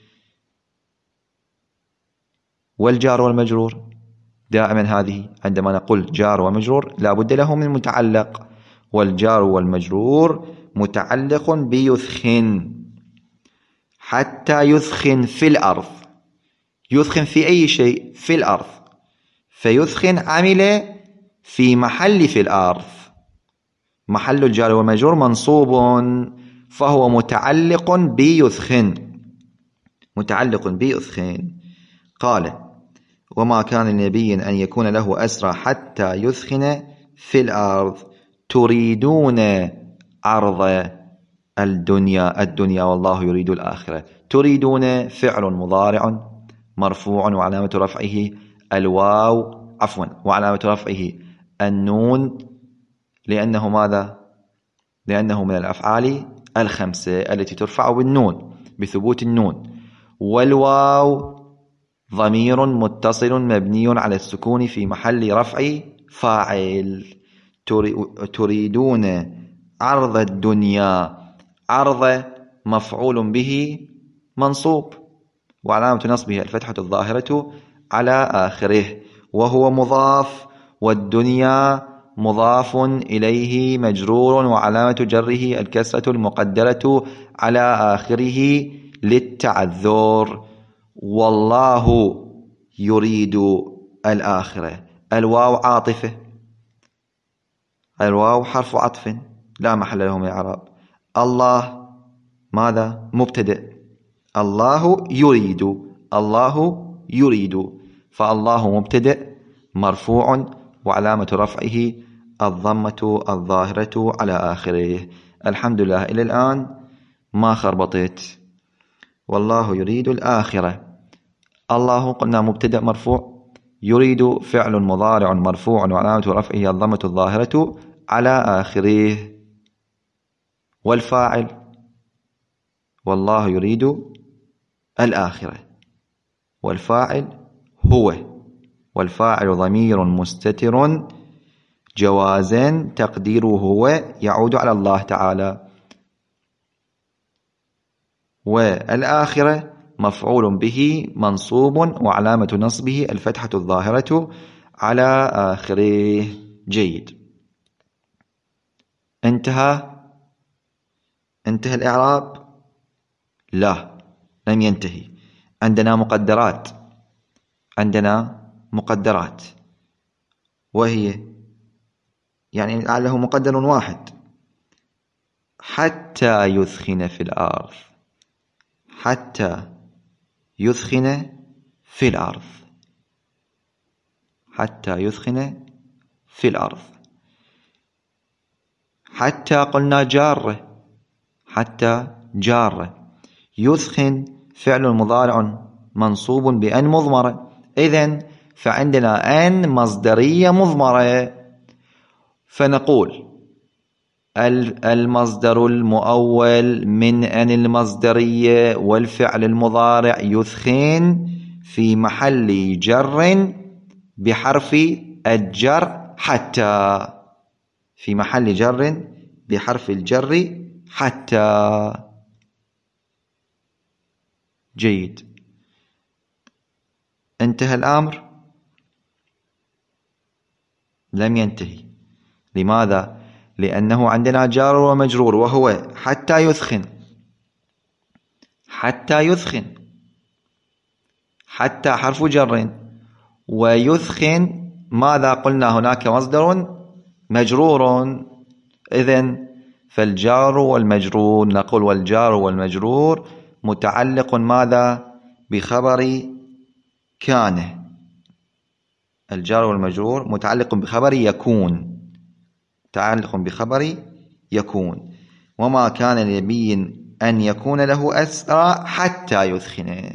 والجار والمجرور دائما هذه عندما نقول جار ومجرور لا بد له من متعلق، والجار والمجرور متعلق بيثخن. حتى يثخن في الأرض. يثخن في أي شيء؟ في الأرض. فيثخن عمل في محل في الأرض، محل الجار والمجرور منصوب، فهو متعلق بيثخن، متعلق بيثخن. قال وما كان لنبي أن يكون له أسرى حتى يثخن في الأرض تريدون عرض الدنيا والله يريد الآخرة. تريدون فعل مضارع مرفوع وعلامة رفعه الواو، وعلامة رفعه النون، لأنه ماذا؟ لأنه من الأفعال الخمسة التي ترفع بالنون بثبوت النون. والواو ضمير متصل مبني على السكون في محل رفع فاعل. تريدون عرض الدنيا. عرض مفعول به منصوب وعلامة نصبه الفتحة الظاهرة على آخره، وهو مضاف، والدنيا مضاف إليه مجرور وعلامة جره الكسرة المقدرة على آخره للتعذر. والله يريد الآخرة. الواو عاطفة، الواو حرف عطف لا محل له من الإعراب. الله ماذا؟ مبتدأ. الله يريد، الله يريد، فالله مبتدأ مرفوع وعلامة رفعه الضمة الظاهرة على آخره. الحمد لله إلى الآن ما خربطت. والله يريد الآخرة. الله قلنا مبتدأ مرفوع، يريد فعل مضارع مرفوع وعلامة رفعه الضمة الظاهرة على آخره. والفاعل والله يريد الآخرة، والفاعل هو، والفاعل ضمير مستتر جوازا تقديره هو يعود على الله تعالى. والآخرة مفعول به منصوب وعلامة نصبه الفتحة الظاهرة على آخره. جيد. انتهى الإعراب؟ لا، لم ينتهي. عندنا مقدرات، وهي يعني لعله مقدر واحد. حتى يثخن في الأرض. حتى يثخن في الأرض. حتى يثخن في الأرض. حتى قلنا جارة، حتى جارة. يثخن فعل مضارع منصوب بأن مضمرة، إذن فعندنا أن مصدرية مضمرة، فنقول المصدر المؤول من أن المصدرية والفعل المضارع يثخن في محل جر بحرف الجر حتى، في محل جر بحرف الجر حتى. جيد. انتهى الأمر؟ لم ينتهي. لماذا؟ لأنه عندنا جار ومجرور وهو حتى يثخن. حتى يثخن، حتى حرف جر، ويثخن ماذا قلنا؟ هناك مصدر مجرور إذن فالجار والمجرور، نقول والجار والمجرور متعلق ماذا؟ بخبر كان. الجار والمجرور متعلق بخبر يكون، متعلق بخبر يكون. وما كان لنبي أن يكون له أسرى حتى يثخن.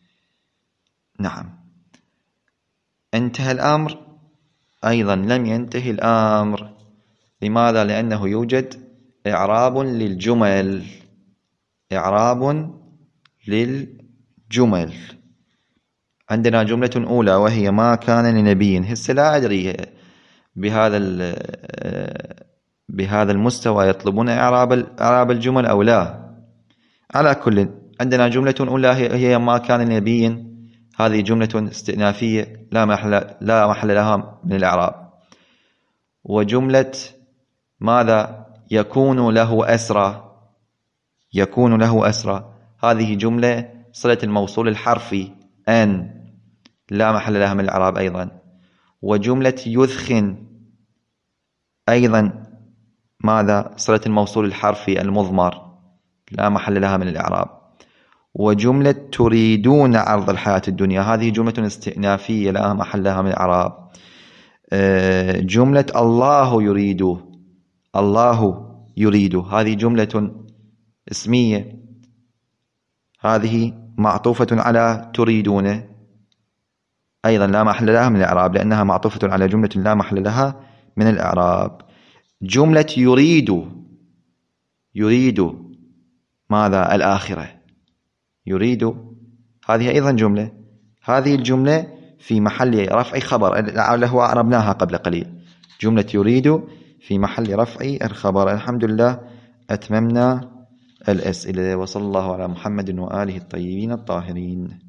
نعم. انتهى الأمر؟ أيضا لم ينتهي الأمر. لماذا؟ لأنه يوجد إعراب للجمل، إعراب للجمل. عندنا جملة أولى وهي ما كان لنبي. هسه لا أدري بهذا المستوى يطلبون إعراب الجمل أو لا. على كل، عندنا جملة أولى هي ما كان لنبي، هذه جملة استئنافية لا محل لها من الإعراب. وجملة ماذا؟ يكون له أسرى، يكون له أسرى، هذه جملة صلة الموصول الحرفي أن لا محل لها من الإعراب أيضا. وجملة يثخن أيضا ماذا؟ صلة الموصول الحرفي المضمر لا محل لها من الإعراب. وجملة تريدون عرض الحياة الدنيا، هذه جملة استئنافية لا محل لها من الإعراب. جملة الله يريد، الله يريد، هذه جملة اسمية، هذه معطوفة على تريدون أيضا لا محل لها من الإعراب لأنها معطوفة على جملة لا محل لها من الإعراب. جملة يريد ماذا؟ الآخرة، يريد، هذه أيضا جملة، هذه الجملة في محل رفع خبر له أعربناها قبل قليل. جملة يريد في محل رفع الخبر. الحمد لله أتممنا الأسئلة، وصلى الله على محمد وآله الطيبين الطاهرين.